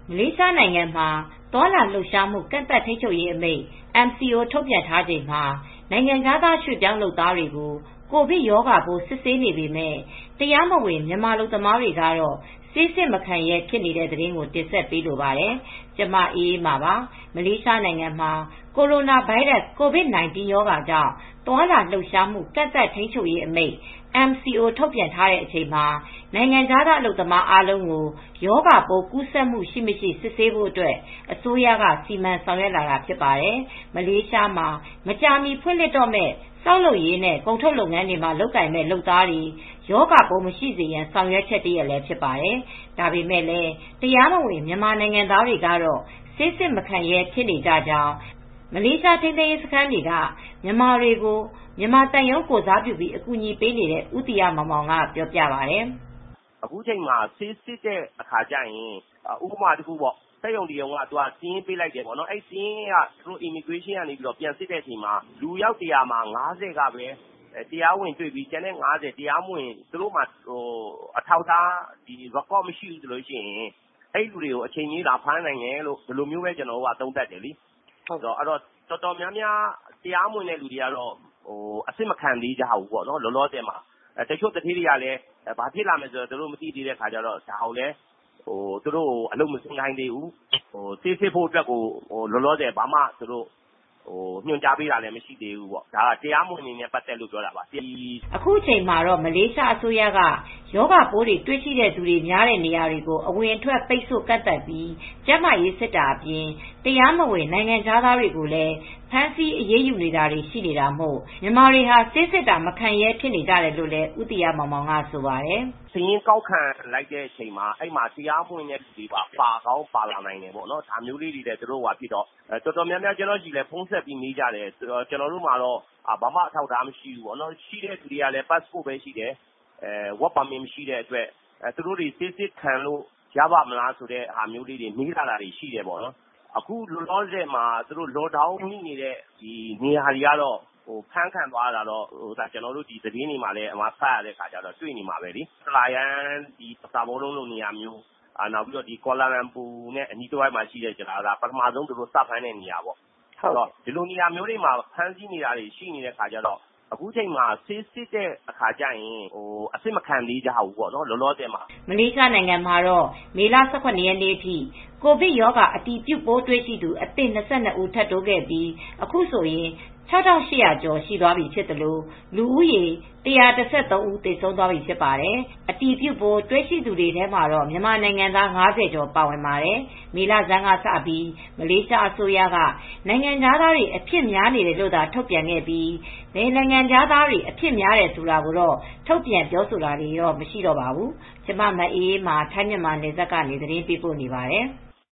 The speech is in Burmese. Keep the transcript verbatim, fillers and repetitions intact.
မလေးရှားနိုင်ငံမှာသွားလာလှုပ်ရှားမှုကန့်သတ်ထိန်းချုပ်ရေးအမိန့် M C O ထုတ်ပြန်ထားချိန်မှာနိုင်ငံခြားသားရွှေ့ပြောင်းလုပ်သားတွေကိုကိုဗစ်ရောဂါပိုးစစ်ဆေးနေပေမဲ့တရားမဝင်မြန်မာလုပ်သမားတွေကတော့ဆေးစစ်မခံရဲဖြစ်နေတဲ့သတင်းကိုတင်ဆက်ပေးလိုပါတယ်။ကျမအေးအေးမာပါ။မလေးရှားနိုင်ငံမှာကိုရိုနာဗိုင်းရပ်စ် ကိုဗစ် ၁၉ ရောဂါကြောင့်သွားလာလှုပ်ရှားမှုကန့်သတ်ထိန်းချုပ်ရေးအမိန့် M C O ထုတ်ပြန်ထားတဲ့အချိန်မှာနိုင်ငံခြားသားအလုပ်သမားအားလုံးကိုရောဂါပိုးကူးစက်မှုရှိမရှိစစ်ဆေးဖို့အတွက်အစိုးရကစီမံဆောင်ရွက်လာတာဖြစ်ပါတယ်။မလေးရှားမှာမကြာမီဖွင့်လှစ်တော့မဲ့ဆောက်လုပ်ရေးနဲ့ကုန်ထုတ်လုပ်ငန်းတွေမှာလုပ်ကိုင်မဲ့လုပ်သားတွေရောဂါပိုးမရှိစေရန်ဆောင်ရွက်ချက်တည်းလည်းဖြစ်ပါတယ်။ဒါပေမဲ့လည်းတရားမဝင်မြန်မာနိုင်ငံသားတွေကတော့ဆေးစစ်မခံရဲဖြစ်နေကြကြောင်းမလေးရှားထိန်းသိမ်းရေးစခန်းတွေကမြန်မာတွေကိုမြန်မာတန်ယုံကိုစားပြုပြီးအကူအညီပေးနေတဲ့ဦးတီရမောင်မောင်ကပြောပြပါတယ်။အခုချိန်မှာဆေးစစ်တဲ့အခါကျရင်ဥပမာတခုပေါ့စက်ရုံဒီရုံကသူကစီးရင်ပေးလိုက်တယ်ပေါ့နော်အဲ့စီးရင်ကသူတို့ immigration ကနေပြီးတော့ပြန်စစ်တဲ့အချိန်မှာလူရောက်တရာမှာ၅၀ကပဲတရားဝင်တွေ့ပြီးကျန်တဲ့၅၀တရားမဝင်သူတို့မှဟိုအထောက်ထားဒီ record မရှိဘူးဆိုလို့ရှိရင်အဲ့လူတွေကိုအချိန်ကြီးလာဖမ်းနိုင်တယ်လို့ဒီလိုမျိုးပဲကျွန်တော်တို့ကသုံးသပ်တယ်လीဟုတ်တော့အဲ့တော့တော်တော်များများတရားမဝင်တဲ့လူတွေကတော့ဟိုအစစ်မခံသေးကြဘူးပေါ့နော်လောလောဆယ်မှာတချို့တတိတွေကလည်းဘာဖြစ်လာမလဲဆိုတော့သူတို့မသိသေးတဲ့ခါကျတော့ဒါအောင်လဲဟိုသူတို့အလုပ်မစင်နိုင်သေးဘူးဟိုဆေးစစ်ဖို့အတွက်ကိုဟိုလောလောဆယ်ဘာမှသူတို့ဟိုညွှန်ကြားပေးတာလည်းမရှိသေးဘူးပေါ့ဒါကတရားမဝင်နေနဲ့ပတ်သက်လို့ပြောတာပါအခုအချိန်မှာတော့မလေးရှားအစိုးရကယောဂပိုးတွေတွေ့ရှိတဲ့သူတွေများတဲ့နေရာတွေကိုအဝင်အထွက်ပိတ်ဆို့ကန့်သတ်ပြီးကျန်းမာရေးစစ်တာအပြင်တရားမဝင်နိုင်ငံခြားသားတွေကိုလည်းဖမ်းဆီးအရေးယူနေတာတွေရှိနေတာမို့မြန်မာတွေဟာဆေးစစ်တာမခံရဲဖြစ်နေကြတယ်လို့လည်းဦးတီရမောင်မောင်ကဆိုပါတယ်စည်ရင်ကောက်ခံလိုက်တဲ့အချိန်မှာအဲ့မှာတရားမဝင်တဲ့လူတွေပါပါကောင်းပါလာနိုင်တယ်ပေါ့နော်ဒါမျိုးလေးတွေလည်းသူတို့ဟာဖြစ်တော့တော်တော်များများကျွန်တော်ကြည့်လဲဖုန်းဆက်ပြီးနေကြတယ်ကျွန်တော်တို့မှာတော့ဘာမှအထောက်အထားမရှိဘူးပေါ့နော်ရှိတဲ့သူတွေကလည်း passport ပဲရှိတယ်အဲ work permit မရှိတဲ့အတွက်အဲသူတို့တွေစစ်စစ်ခံလို့ရပါမလားဆိုတဲ့ဟာမျိုးလေးတွေနေလာတာတွေရှိတယ်ပေါ့နော်အခုလောလောဆယ်မှာသူတို့ lockdown မိနေတဲ့ဒီနေရာတွေကတော့ဟိုဖမ်းခံသွားတာတော့ဟိုဒါကျွန်တော်တို့ဒီသတင်းတွေမှာလည်းအမှဖတ်ရတဲ့ခါကျတော့တွေ့နေမှာပဲလीစလာယန်ဒီစာဘောလုံးလိုနေရာမျိုးအာနောက်ပြီးတော့ဒီကွာလာလမ်ပူနဲ့အနီးတစ်ဝိုက်မှာရှိတဲ့ကျွန်တော်ကပထမဆုံးသူတို့စဖမ်းတဲ့နေရာပေါ့ဟုတ်တော့ဒီလိုနေရာမျိုးတွေမှာဖမ်းဆီးနေတာတွေရှိနေတဲ့ခါကျတော့အခုချိန်မှာဆေးစစ်တဲ့အခါကျရင်ဟိုအစစ်မခံသေးကြဘူးပေါ့နော်လောလောဆယ်မှာမလေးရှားနိုင်ငံမှာတော့မေလ၁၇ရက်နေ့အထိကိုဗစ်ရောဂါအတည်ပြုပိုးတွေ့ရှိသူအသစ်၂၂ဦးထပ်တိုးခဲ့ပြီးအခုဆိုရင်၆ထောင့်၈ရာကျော်ရှိသွားပြီဖြစ်တယ်လို့လူဦးရေ၁၁၃ဦးသေဆုံးသွားပြီဖြစ်ပါတယ်အတည်ပြုပိုးတွေ့ရှိသူတွေထဲမှာတော့မြန်မာနိုင်ငံသား၅၀ကျော်ပါဝင်ပါတယ်မေလဆန်းကစပြီးမလေးရှားအစိုးရကနိုင်ငံသားတွေအဖြစ်များနေတယ်လို့သာထုတ်ပြန်ခဲ့ပြီးနိုင်ငံခြားသားတွေအဖြစ်များတယ်ဆိုတာကိုတော့ထုတ်ပြန်ပြောဆိုတာတွေတော့မရှိတော့ပါဘူးကျမမအေးအေးမှာထိုင်းမြန်မာနယ်စပ်ကနေသတင်းပေးပို့နေပါတယ်